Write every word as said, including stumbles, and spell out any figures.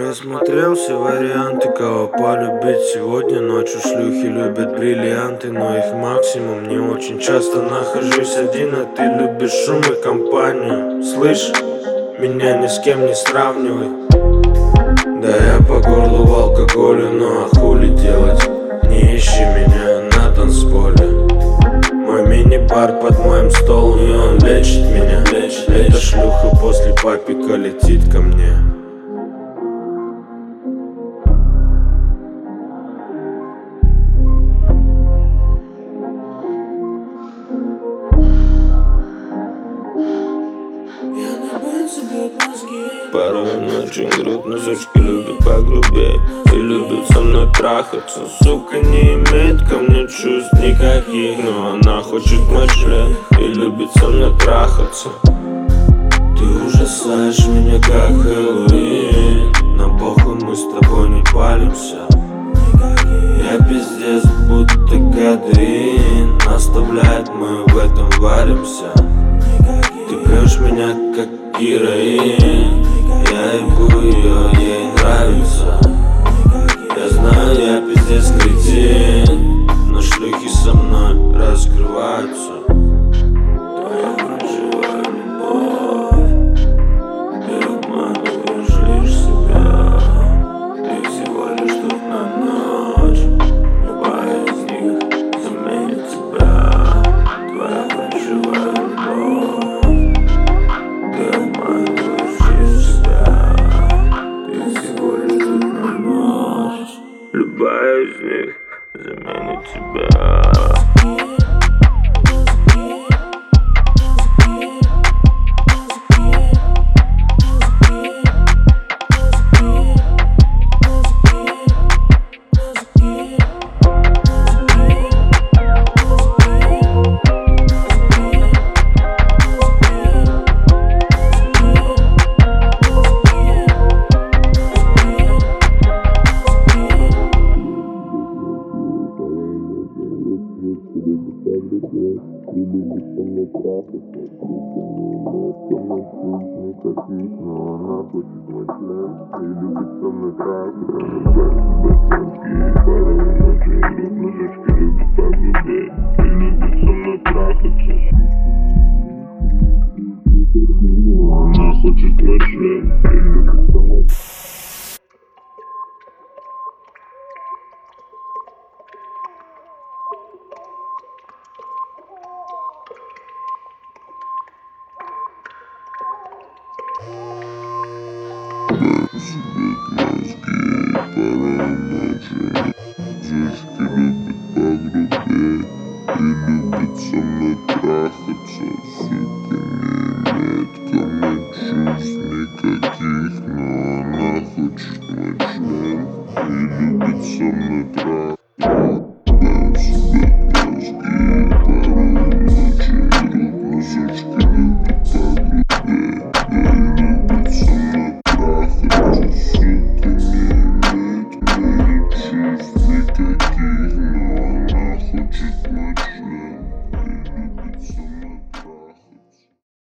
смотрел все варианты, кого полюбить сегодня. Ночью шлюхи любят бриллианты, но их максимум. Не очень часто нахожусь один, а ты любишь шум и компанию. Слышь, меня ни с кем не сравнивай. Да я по горлу в алкоголе, ну а хули делать? Не ищи меня на танцполе. Мой мини-бар под моим столом, и он лечит меня. Эта шлюха после папика летит ко мне. Порой ночью грудно, сучки любят погрубее и любят со мной трахаться. Сука не имеет ко мне чувств никаких, но она хочет мой член и любит со мной трахаться. Ты ужасаешь меня как Хэллоуин, но похуй, мы с тобой не палимся. Я пиздец, будто кадеин, оставляет, мы в этом варимся. Ты пьешь меня как героин, я ебу ее, ей нравится. Я знаю, я пиздец кретин, но шлюхи со мной раскрываются. Твоя фальшивая любовь, ты обманываешь лишь себя. Ты всего лишь тут на ночь, любая из них заменит тебя. Твоя фальшивая любовь, ты обманываешь лишь себя. Ты всего лишь тут на ночь, любая из них заменит тебя. И любит со мной трахаться, никаких, но она хочет мой член. И любит со мной трахаться, порой ночью грудно, сучки любят погрубее и любит со мной трахаться. Она хочет мой член и любит со мной. Сучки любят погрубее и любят со мной трахаться. Сука не имеет ко мне чувств никаких, но она хочет мой член и любит со мной трахаться.